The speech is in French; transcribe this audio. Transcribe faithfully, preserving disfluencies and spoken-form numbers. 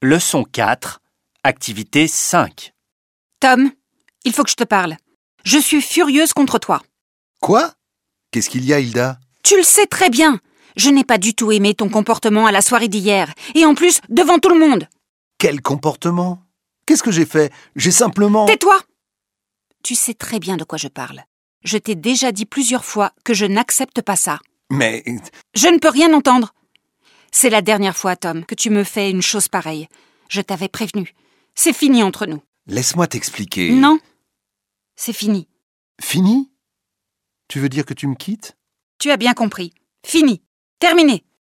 Leçon quatre, activité cinq. Tom, il faut que je te parle. Je suis furieuse contre toi. Quoi? Qu'est-ce qu'il y a, Hilda? Tu le sais très bien. Je n'ai pas du tout aimé ton comportement à la soirée d'hier. Et en plus, devant tout le monde. Quel comportement? Qu'est-ce que j'ai fait? J'ai simplement... Tais-toi! Tu sais très bien de quoi je parle. Je t'ai déjà dit plusieurs fois que je n'accepte pas ça. Mais... Je ne peux rien entendre. C'est la dernière fois, Tom, que tu me fais une chose pareille. Je t'avais prévenu. C'est fini entre nous. Laisse-moi t'expliquer. Non, c'est fini. Fini? Tu veux dire que tu me quittes? Tu as bien compris. Fini. Terminé.